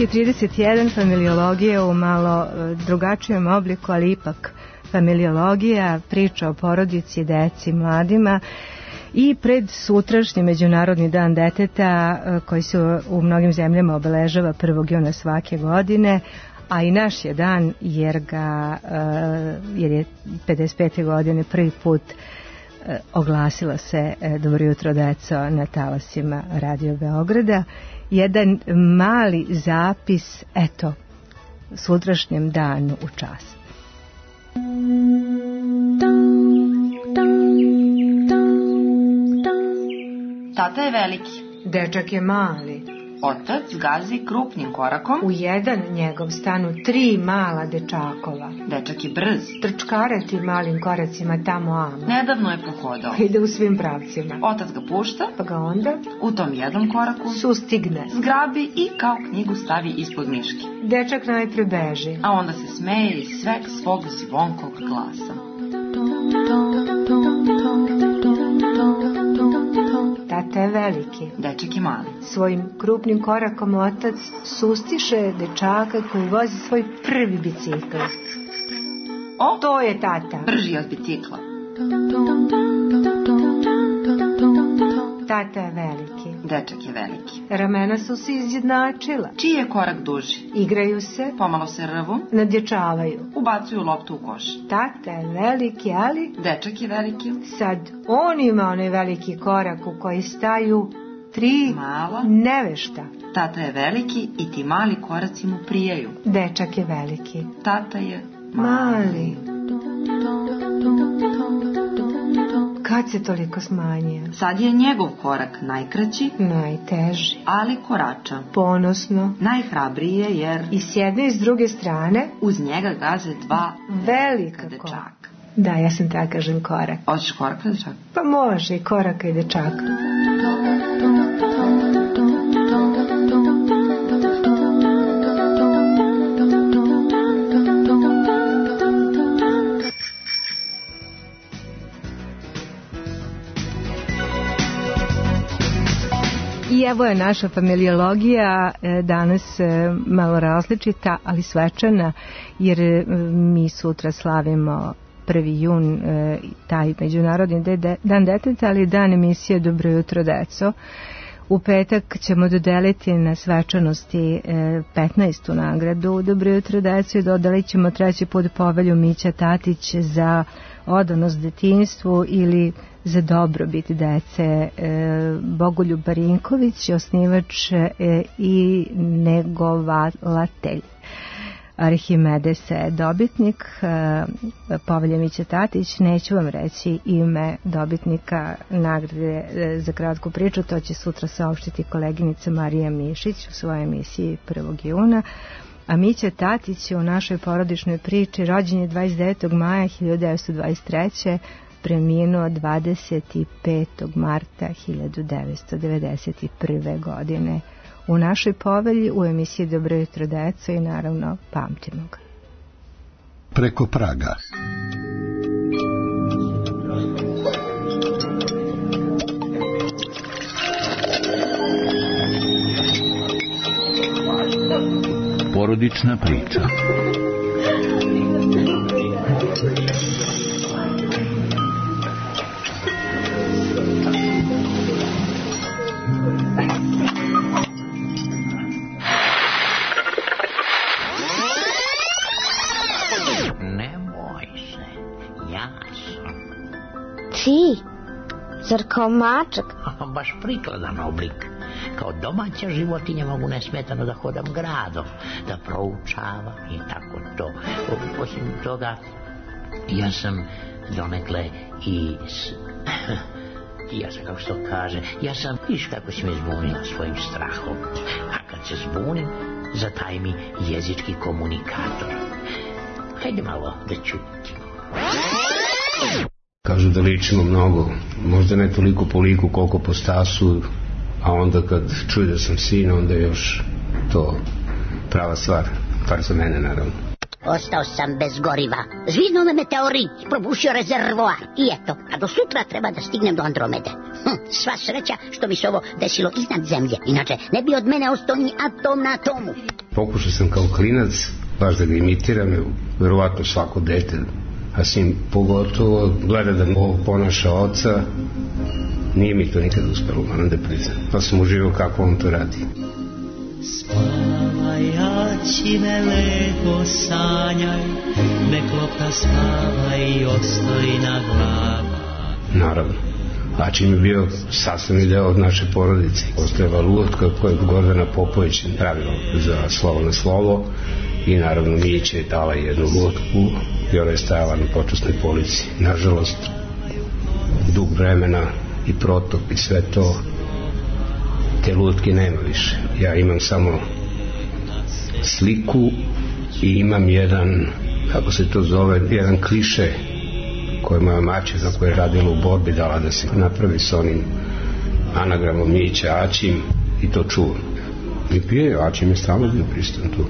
6:31, familiologija u malo drugačijem obliku, ali ipak familiologija, priča o porodici, deci, mladima. I pred sutrašnji Međunarodni dan deteta, koji se u mnogim zemljama obeležava 1. juna svake godine, a i naš je dan jer je 55. godine prvi put oglasila se Dobro jutro deco na talasima Radio Beograda. Jedan mali zapis, eto, sutrašnjem danu u čast. Tata je veliki. Dečak je mali. Otac gazi krupnim korakom. U jedan njegov stanu 3 mala dečakova. Dečak je brz. Trčkareti malim koracima tamo amo. Nedavno je pohodao. Ide u svim pravcima. Otac ga pušta. Pa ga onda u tom jednom koraku sustigne. Zgrabi i kao knjigu stavi ispod miške. Dečak najpre beži. A onda se smeje iz sveg svog zvonkog glasa. Tata je veliki. Dečak je mali. Svojim krupnim korakom otac sustiše dečaka koji vozi svoj prvi bicikl. O, to je tata. Brži od bicikla. Tata je veliki. Dečak je veliki. Ramena su se izjednačila. Čiji je korak duži? Igraju se. Pomalo se rvu. Nadječavaju. Ubacuju loptu u koš. Tata je veliki, ali dečak je veliki. Sad on ima onaj veliki korak u koji staju 3 mala nevešta. Tata je veliki i ti mali koraci mu prijaju. Dečak je veliki. Tata je mali. Kad se toliko smanjio? Sad je njegov korak najkraći, najteži, ali korača ponosno, najhrabriji je jer i s jedne i s druge strane uz njega gaze 2 velika dečaka. Da, ja sam tako kažem korak. Hoćeš koraka dečaka? Pa može i koraka i dečaka. I evo je naša familiologija danas malo različita, ali svečana, jer mi sutra slavimo 1. jun, taj Međunarodni dan deteta, ali dan emisije Dobro jutro deco. U petak ćemo dodeliti na svečanosti 15. nagradu Dobro jutro deco i dodelit ćemo 3. put povelju Mića Tatić za odanost detinjstvu ili za dobrobit dece. Bogoljub Barinković, osnivač i negovatelj Arhimedes je dobitnik povelje Mića Tatić. Neću vam reći ime dobitnika nagrade za kratku priču, to će sutra saopštiti koleginica Marija Mišić u svojoj emisiji 1. juna. A Mića Tatić je u našoj porodičnoj priči rođen je 29. maja 1923. preminuo 25. marta 1991. godine. U našoj povelji, u emisiji Dobro jutro deco i naravno pamtimo ga. Preko praga. Porodična priča. Ti, zar kao mačak? Baš prikladan oblik. Kao domaća životinja mogu nesmetano da hodam gradom, da proučavam i tako to. Osim toga, ja sam donekle i ja sam, kako se to kaže, ja sam, viš kako si me zbunila svojim strahom. A kad se zbunim, zataj mi jezički komunikator. Hajde malo da čutim. Kažu da ličimo mnogo, možda ne toliko po liku koliko po stasu, a onda kad čuju da sam sin, onda je još to prava stvar, par za mene naravno. Ostao sam bez goriva. Zviznuo me meteorit, probušio rezervoar. I eto, a do sutra treba da stignem do Andromede. Sva sreća što mi se ovo desilo iznad zemlje. Inače, ne bi od mene ostao ni atom na atomu. Pokušao sam kao klinac, baš da ga imitiram, verovatno svako dete, a sin pogotovo, gleda da ovo ponaša oca. Nije mi to nikad uspelo, moram da priznam. Pa sam uživao kako on to radi. Spavaj, jači me lepo sanjaj, nek lopta spava i ostoji na glava. Naravno. Ačim je bio sastavni deo od naše porodice. Ostajeva lutka koju je Gordana Popović pravila za slovo na slovo i naravno Mića je dala jednu lutku i ona je stajala na počasnoj polici. Nažalost, dug vremena i protok i sve to, te lutke nema više. Ja imam samo sliku i imam jedan, kako se to zove, jedan kliše koje moja maćeha koja je radila u borbi dala da se napravi s onim anagramom Mića Aćim i to čuvam. I pije, Aćim je stalno bio prisutan tu.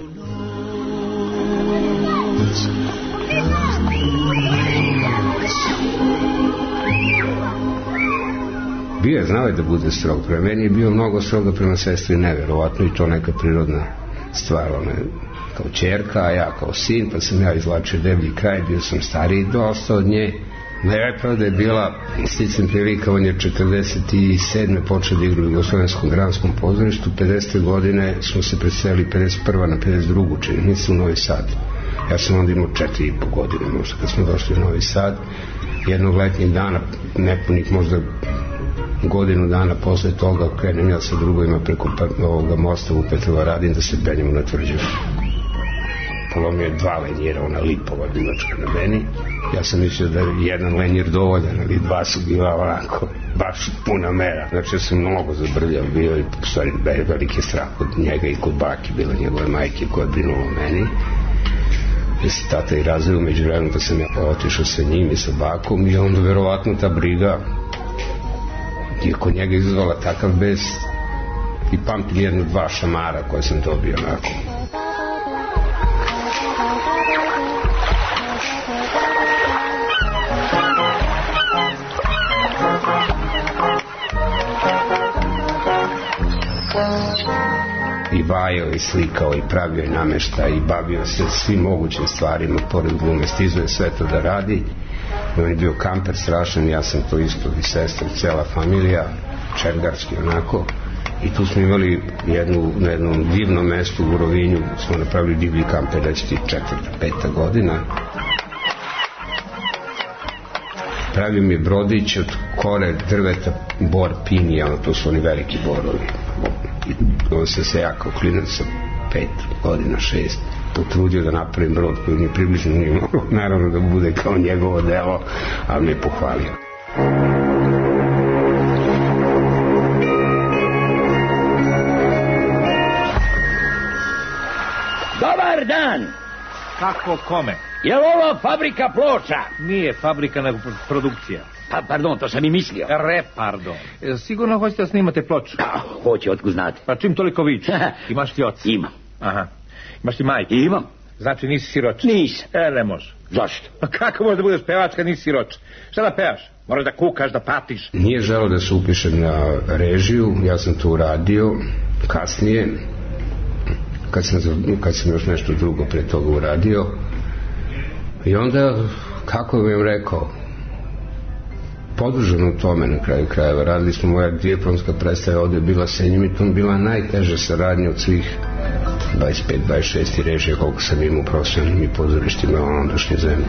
Bio je, znao je da bude strog. Prema meni je bio mnogo stroga prema sestri, neverovatno, i to neka prirodna stvar. Ona je kao ćerka, a ja kao sin, pa sam ja izvlačio deblji kraj, bio sam stariji dosta od nje. Najpravda je bila, sticam prilika, on je 47. počeo da igra u Jugoslovenskom granskom pozorištu, 50. godine smo se preselili 51. na 52. čini, mislim u Novi Sad. Ja sam onda imao 4,5 godine, možda kad smo došli u Novi Sad, jednog letnjeg dana, nepunih možda godinu dana posle toga krenem ja sa drugovima preko ovoga mosta u Petrovaradin da se penjemo na Tvrđavu. Polomio je 2 lenjira, ona lipova dugačka na meni. Ja sam mislio da je jedan lenjir dovoljan, ali 2 su bila onako baš puna mera. Znači ja sam mnogo zabrljao bio i u stvari veliki strah od njega i kod baki bila njegove majke koja je brinula o meni. Da se tata i razveo među vremenom, pa sam ja otišao sa njim i sa bakom i onda verovatno ta briga je kod njega izazvala takav bes i pamtim 1-2 šamara koje sam dobio onako. I vajao i slikao i pravio i namešta i bavio se svim mogućim stvarima pored glume, stizuje sve to da radi. On je bio kamper strašan, ja sam to isto i sestra, cela familija, čergarski onako. I tu smo imali na jednom divnom mestu u Rovinju, smo napravili divlji kamper, da će ti 4. 5. godina. Pravio mi je brodić od kore drveta, bor pinija, to su oni veliki borovi. I on se ja kao klinac sa 5 godina, 6, potrudio da napravim brod koji mi približno nije moglo, naravno da bude kao njegovo delo, ali me pohvalio. Dobar dan! Kako kome? Je li ovo fabrika ploča? Nije fabrika, nego produkcija. Pa, pardon, to sam i mislio. Pardon. Sigurno hoćete da snimate ploču? Hoće, otkud znate. Pa čim toliko viče? Imaš ti oca? Imam. Aha. Imaš ti majku? Imam. Znači nisi siroč? Nisam. Ne može. Zašto? Pa kako možeš da budeš pevač kad nisi siroč? Šta da pevaš? Moraš da kukaš, da patiš. Nije želeo da se upiše na režiju, ja sam to uradio kasnije, kad sam još nešto drugo pre toga uradio. I onda, kako bih vam rekao, podržano u tome na kraju krajeva. Radili smo, moja diplomska predstava ovde je bila sa njim i to bila najteža saradnja od svih 25-26 režija koliko sam imao u profesionalnim i pozorištima u ondašnje zemlje.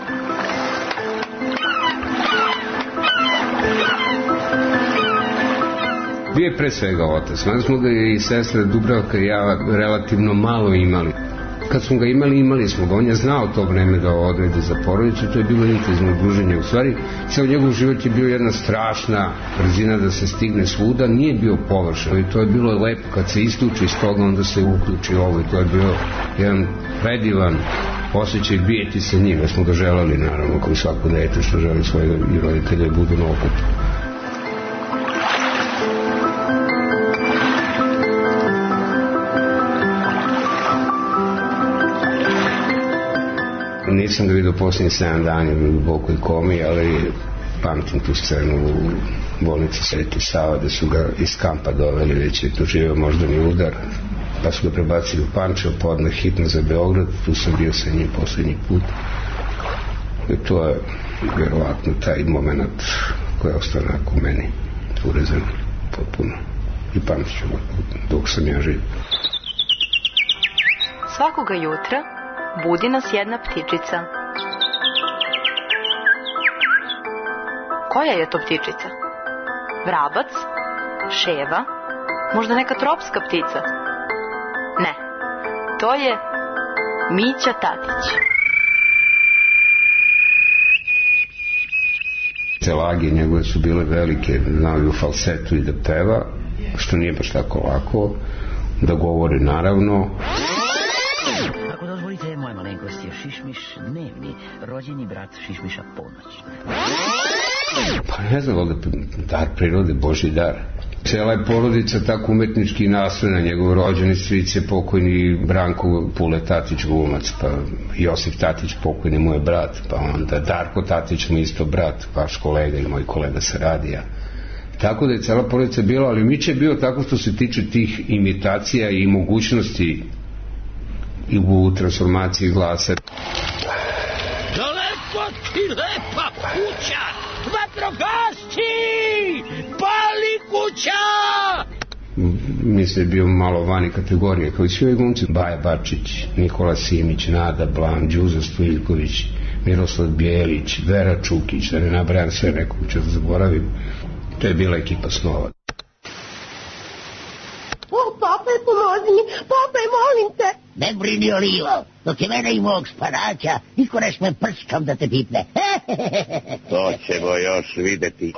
Bio je pre svega otac. Mada smo ga i sestra Dubravka i ja relativno malo imali. Kad smo ga imali smo ga. On je znao to vreme da odredi za porodicu, to je bilo intenzivno druženje. U stvari, ceo njegov život je bio jedna strašna brzina da se stigne svuda, nije bio površan. I to je bilo lepo, kad se isključi iz toga, onda se uključi ovo i to je bio jedan predivan osjećaj bijeti sa njim. Ja smo ga želeli, naravno, kao i svako dete što želi svoje roditelje budu na okupu. nisam ga vidio posljednjih 7 dana u dubokoj komi, ali pamtim tu scenu u bolnici Sveti Sava, da su ga iz kampa doveli, već je doživio moždani udar, pa su ga prebacili u Pančevo, pa odmah hitno za Beograd, tu sam bio sa njim posljednji put. I to je vjerovatno taj moment koji je ostao u meni urezan potpuno i pamtit ću ga dok sam ja živ. Svakoga jutra budi nas jedna ptičica. Koja je to ptičica? Vrabac? Ševa? Možda neka tropska ptica? Ne, to je Mića Tatić. Te lage njegove su bile velike, znao je u falsetu i da peva, što nije baš tako lako, da govori naravno. Ako dozvolite, moja malenkost je Šišmiš dnevni, rođeni brat Šišmiša Ponoć. Pa ne znam, ovdje dar prirode, Božji dar. Cela je porodica tako umetnički naslojena, njegov rođeni stric je pokojni Branko Pule Tatić glumac, pa Josip Tatić pokojni moj brat, pa onda Darko Tatić mu isto brat, vaš kolega i moj kolega sa radija. Tako da je cela porodica bila, ali Mića je bio tako što se tiče tih imitacija i mogućnosti i u transformaciji glasa. Daleko ti lepa kuća, vatrogasci, pali kuća! Mislim da je bio malo vani kategorije, kao i svi ovi glumci. Baja Bačić, Nikola Simić, Nada Blan, Đuza Stojiljković, Miroslav Bjelić, Vera Čukić, da ne nabrajam sve, nekog ću da zaboravim. To je bila ekipa snova. Papaj, pomozi mi, papaj, molim te. Ne brini, Olivo, dok je mene i mog spanaća, niko ne sme prskam da te pipne. To ćemo još videti.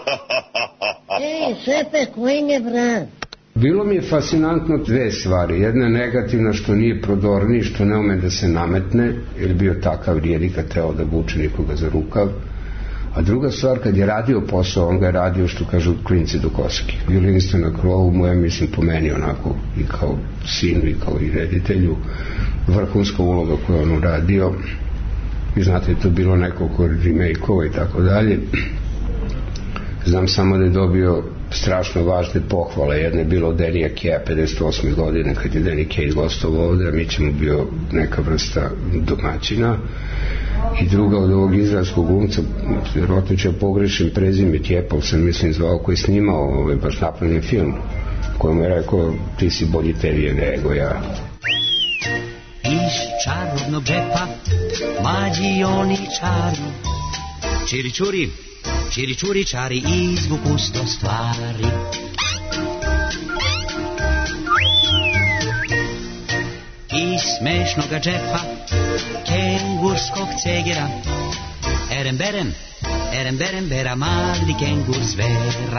Šefe, koji je brat? Bilo mi je fascinantno 2 stvari. Jedna je negativna, što nije prodorni, što ne ume da se nametne, jer bio takav rijedi kad trebao da vuče nikoga za rukav. A druga stvar, kad je radio posao, on ga je radio, što kažu, klinci do koski. Violinista na krovu mu je, mislim, po meni onako i kao sinu i kao i reditelju vrhunska uloga koju on uradio. Vi znate, je to bilo nekoliko remake-ova i tako dalje. Znam samo da je dobio strašno važne pohvale. Jedna je bila od Denija Keja 58. godine, kad je Denny Kej gostovao ovde, a mi ćemo bio neka vrsta domaćina. I druga od ovog izraelskog glumca, vjerojatno će pogrešim prezime, Tjepov sam mislim zvao, koji je snimao baš napravljen film, kojemu je rekao, ti si bolji tebi nego ja. Iz čarobnog džepa mlađi oni čari, čiri čuri, čiri čuri čari, izvuku 100 stvari. Iz smešnoga džepa kengurskog cegera, erem berem bera, mali kengur zvera.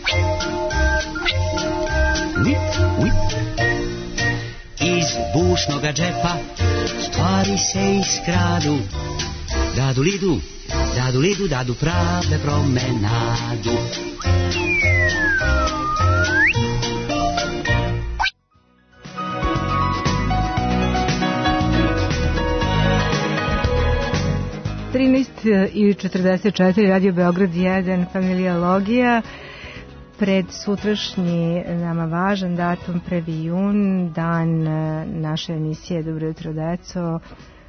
Whip, whip. Iz bušnoga džepa stvari se iskradu, dadu lidu, dadu pravde promenadu. I 44, Radio Beograd 1, familiologija. Pred sutrašnji nama važan datum, 1. jun, dan naše emisije Dobro jutro deco,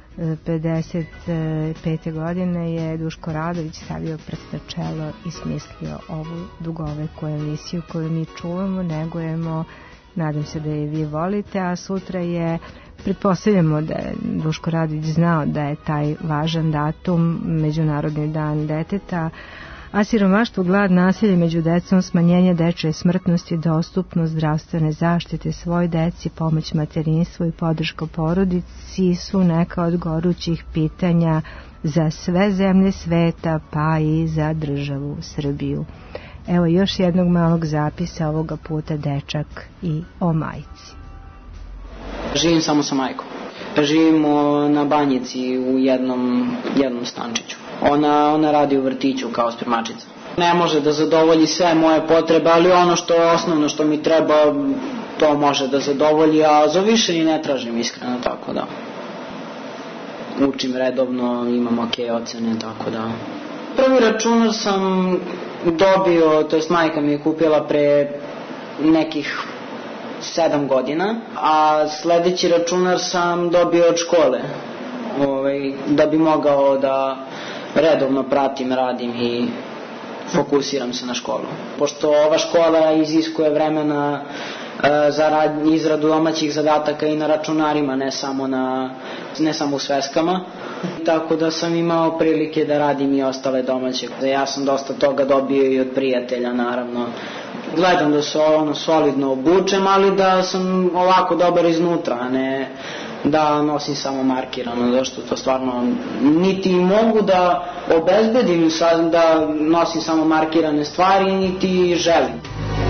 55. godine je Duško Radović stavio prst na čelo i smislio ovu dugoveku emisiju koju mi čuvamo, negujemo, nadam se da je vi volite, a sutra je, pretpostavljamo da je Duško Radović znao da je taj važan datum, Međunarodni dan deteta, a siromaštvo, glad, nasilje među decom, smanjenje dečje smrtnosti, dostupnost zdravstvene zaštite svoj deci, pomoć materinstvu i podrška porodici su neka od gorućih pitanja za sve zemlje sveta, pa i za državu Srbiju. Evo još jednog malog zapisa, ovoga puta dečak i o majci. Živim samo sa majkom. Živimo na Banjici u jednom stančiću. Ona radi u vrtiću kao spremačica. Ne može da zadovolji sve moje potrebe, ali ono što je osnovno što mi treba, to može da zadovolji, a za više i ne tražim iskreno, tako da. učim redovno, imam ok ocene, tako da. Prvi računar sam dobio, to jest majka mi je kupila pre nekih 7 godina, a sledeći računar sam dobio od škole, da bi mogao da redovno pratim, radim i fokusiram se na školu. Pošto ova škola iziskuje vremena za izradu domaćih zadataka i na računarima, ne samo u sveskama, tako da sam imao prilike da radim i ostale domaće. Ja sam dosta toga dobio i od prijatelja, naravno. Gledam da se solidno obučem, ali da sam ovako dobar iznutra, a ne da nosim samo markirano, zašto to stvarno niti mogu da obezbedim da nosim samo markirane stvari, niti želim.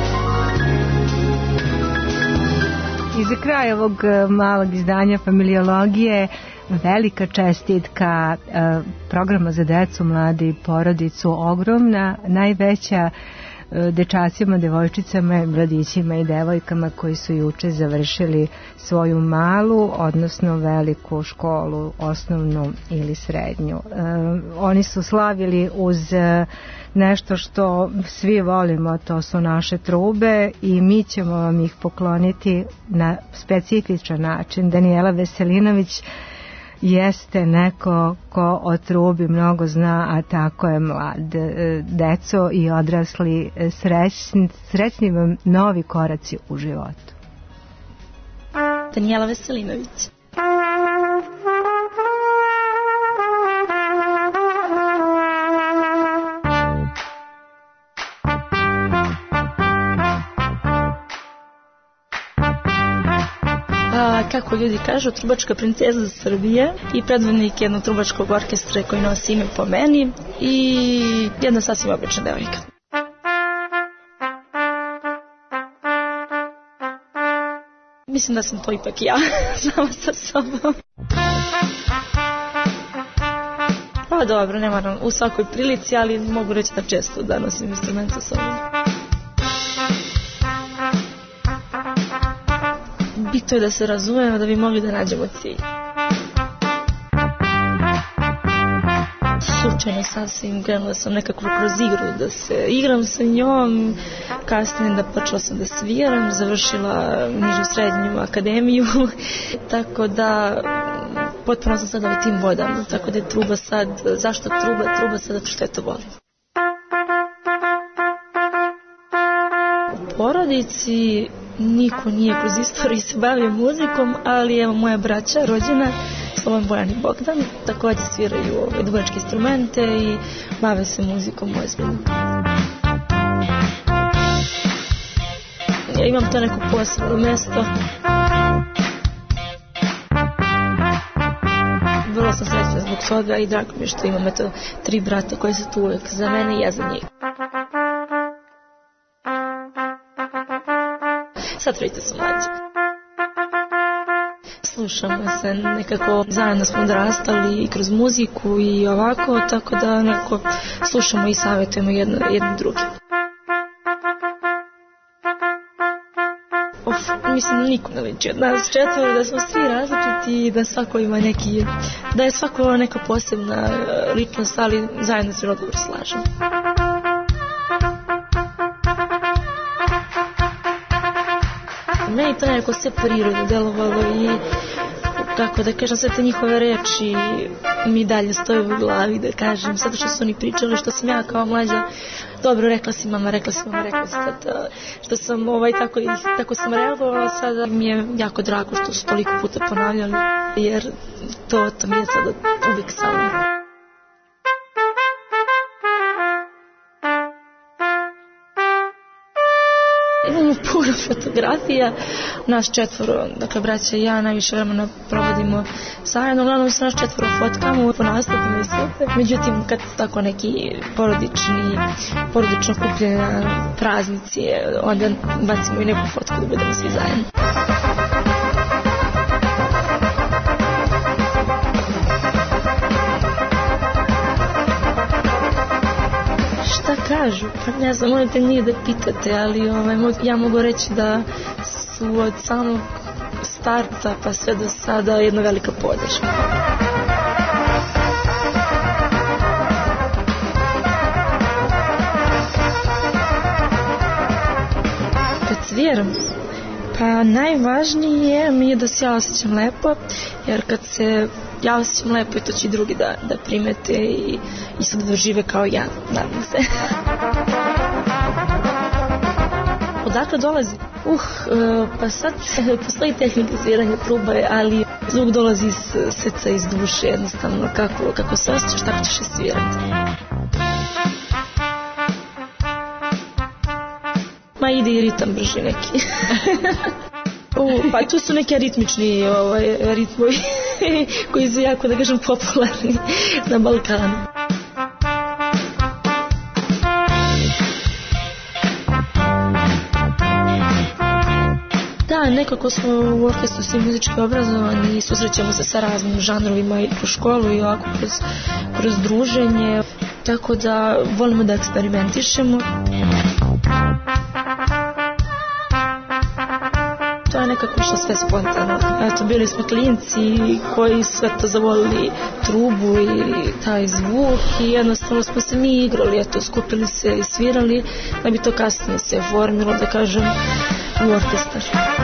I za kraj ovog malog izdanja Familiologije velika čestitka programa za decu, mlade i porodicu, ogromna, najveća dečacima, devojčicama, mladićima i devojkama koji su juče završili svoju malu, odnosno veliku školu, osnovnu ili srednju. Oni su slavili uz nešto što svi volimo, to su naše trube, i mi ćemo vam ih pokloniti na specifičan način. Danijela Veselinović jeste neko ko o trubi mnogo zna, a tako je mlad. Deco i odrasli, srećni vam novi koraci u životu. Danijela Veselinović. Kako ljudi kažu, trubačka princeza Srbije i predvodnik jednog trubačkog orkestra koji nosi ime po meni i jedna sasvim obična devojka. Mislim da sam to ipak ja, sama sa sobom. Pa dobro, ne moram u svakoj prilici, ali mogu reći da često da nosim instrument sa sobom. Bitno je da se razumemo da bi mogli da nađemo cilj. Slučajno sasvim krenula sam nekako kroz igru da se igram sa njom, kasnije da počela sam da sviram, završila nižu srednju akademiju, tako da potpuno sam sada u tim vodama, tako da je truba sad, zašto truba? Truba sad zato što je to volim. U porodici niko nije kroz istoriju se bavio muzikom, ali evo moja braća rođena, Slovan, Bojan i Bogdan, također sviraju duvačke instrumente i bave se muzikom ozbiljno. Ja imam to neko posebno mesto. Vrlo sam srećna zbog toga i drago mi je što imam 3 brata koji su tu uvek za mene i ja za njih. Sad 3 su mlađi. Slušamo se nekako, zajedno smo odrastali i kroz muziku i ovako, tako da nekako slušamo i savjetujemo jedno drugi. Mislim, niko ne liči od nas 4, da smo svi različiti i da svako ima neki, da je svako neka posebna ličnost, ali zajedno se dobro slažemo. Meni to nekako sve prirodno delovalo i kako da kažem, sve te njihove reči mi dalje stoje u glavi, da kažem, zato što su oni pričali, što sam ja kao mlađa, dobro, rekla si mama, rekla si tata, što sam tako sam reagovala, sada mi je jako drago što su toliko puta ponavljali, jer to mi je sada uvijek sa mnom. Imamo puno fotografija, nas 4, dakle braća i ja najviše vremena provodimo zajedno, uglavnom se nas 4 fotkamo po nastupima i sve. Međutim, kad tako neki porodično kupljena praznici, onda bacimo i neku fotku da budemo svi zajedno. Šta kažu? Pa ne znam, možete nije da pitate, ali ja mogu reći da su od samog starta pa sve do sada jedna velika podrška. sviram? Pa najvažnije mi je da se ja osjećam lepo, jer kad se ja osjećam lepo i to će i drugi da primete i isto da dožive kao ja, nadam se. Odakle dolazi? Pa sad postoji tehnika sviranja trube, ali zvuk dolazi iz srca, iz duše, jednostavno kako se osjećaš, tako ćeš je svirati. Ma ide i ritam brži neki. Pa tu su neki aritmični ritmovi koji su jako, da kažem, popularni na Balkanu. Da, nekako smo u orkestru svi muzički obrazovani i susrećemo se sa raznim žanrovima i kroz školu i ovako kroz druženje, tako da volimo da eksperimentišemo. To je nekako što sve spontano. Eto, bili smo klinci koji sve to zavolili trubu i taj zvuk i jednostavno smo se mi igrali, eto, skupili se i svirali da bi to kasnije se formilo, da kažem, u orkestar.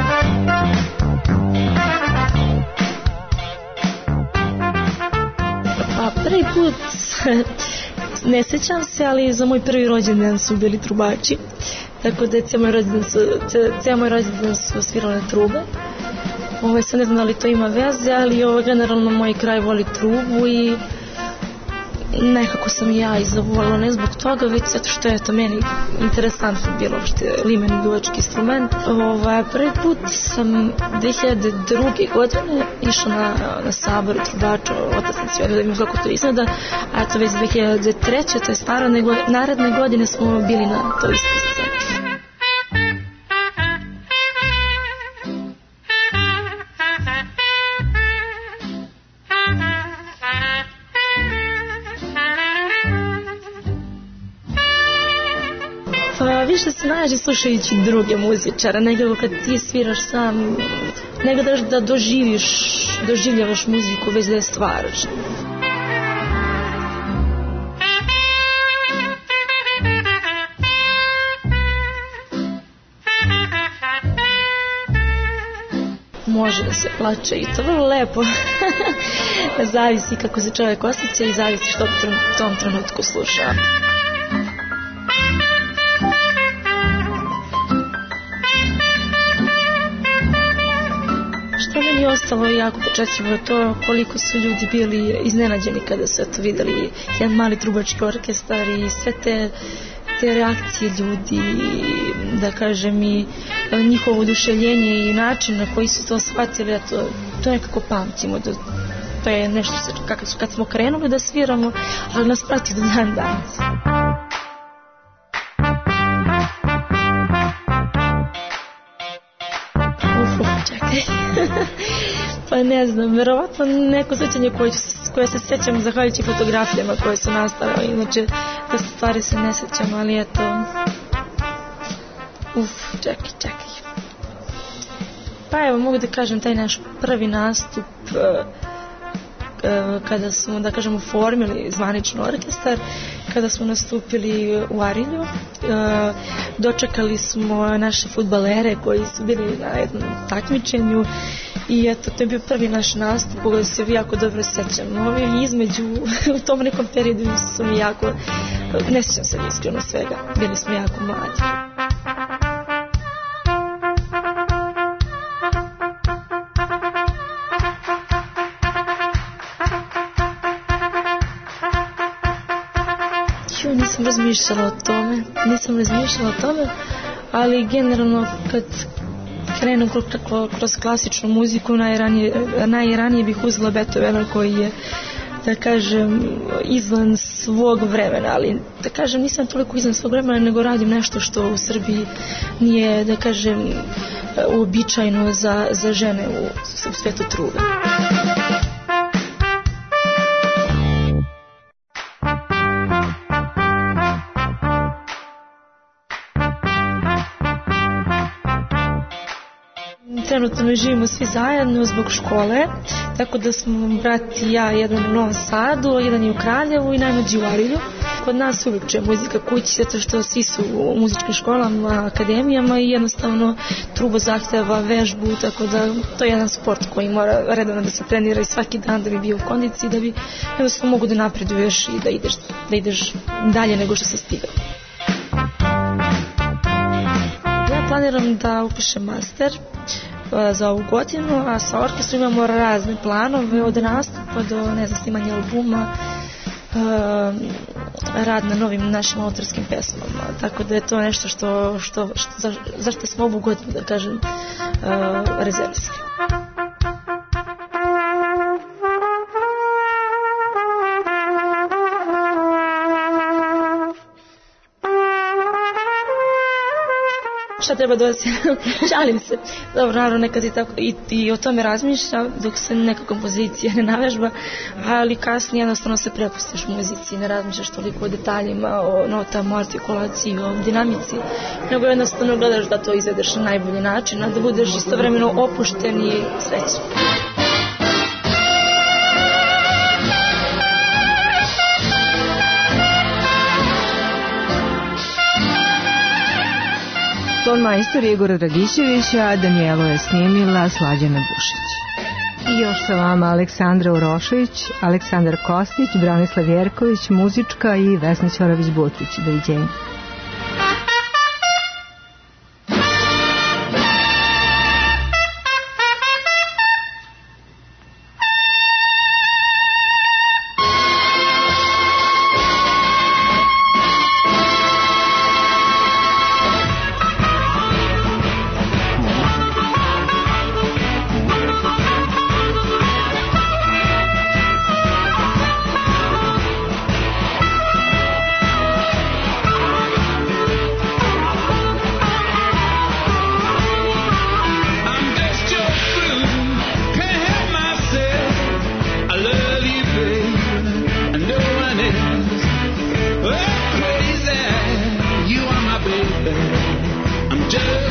Pa prvi put ne sjećam se, ali za moj prvi rođendan su bili trubači. Tako da cijel moj rođendan su svirale trube. Sad ne znam da li to ima veze, ali generalno moj kraj voli trubu i nekako sam i ja izavolila, ne zbog toga, već zato što je to meni interesantno bilo što je limeni duvački instrument. Prvi put sam 2002. godine išla na sabor trubača, otac nam svega da vidim kako to izgleda, a to već 2003. to je staro, nego naredne godine smo bili na toj istoj sceni. Više se nađe slušajući druge muzičara, nego kad ti sviraš sam, nego da doživljavaš muziku, već da je stvaraš. Može da se plače i to vrlo lepo. Zavisi kako se čovjek osjeća i zavisi što u tom trenutku sluša. I ostalo je jako početljivo to koliko su ljudi bili iznenađeni kada su to videli, jedan mali trubački orkestar i sve te reakcije ljudi, da kažem, i njihovo oduševljenje i način na koji su to shvatili, to nekako pamtimo. To je nešto kad smo krenuli da sviramo, ali nas prati do dan danas. Pa ne znam, verovatno neko sećanje koje se sećam zahvaljujući fotografijama koje su nastale, inače te stvari se ne sećam, ali eto, čekaj. Pa evo, mogu da kažem, taj naš prvi nastup kada smo, da kažemo, formili zvanično orkestar, kada smo nastupili u Arilju, dočekali smo naše fudbalere koji su bili na jednom takmičenju i eto, to je bio prvi naš nastup koga se jako dobro sećam. Ovi između, u tom nekom periodu su mi jako, ne sjećam se iskreno svega, bili smo jako mladi. Nisam razmišljala o tome, ali generalno kad krenem kroz klasičnu muziku, najranije bih uzela Beethovena koji je, da kažem, izvan svog vremena, ali da kažem nisam toliko izvan svog vremena, nego radim nešto što u Srbiji nije, da kažem, uobičajeno za žene u svetu trube. Trenutno mi živimo svi zajedno zbog škole, tako da smo brat i ja, jedan u Novom Sadu, jedan je u Kraljevu i najmlađi u Arilju. kod nas uvijek čuje muzika kući, zato što svi su u muzičkim školama, akademijama i jednostavno truba zahteva vežbu, tako da to je jedan sport koji mora redovno da se trenira i svaki dan da bi bio u kondiciji, da bi jednostavno mogu da napreduješ i da ideš dalje nego što si stigao. Ja planiram da upišem master za ovu godinu, a sa orkestrom imamo razne planove, od nastupa do snimanja albuma, rad na novim našim autorskim pesmama, tako da je to nešto zašto smo ovu godinu, da kažem, rezervisali. Šta treba dodati? Šalim se. Dobro, naravno nekad i tako i o tome razmišlja dok se neka kompozicija ne navežba, ali kasnije jednostavno se prepustiš muzici, ne razmišljaš toliko o detaljima, o notama, o artikulaciji, o dinamici, nego jednostavno gledaš da to izvedeš na najbolji način, a da budeš istovremeno opušten i srećan. Ton majstor Igor Dragićević, a Danijelu je snimila Slađana Bušić. I još sa vama Aleksandra Urošević, Aleksandar Kostić, Branislav Jerković, muzička i Vesna Ćorović-Butrić. Doviđenja. Just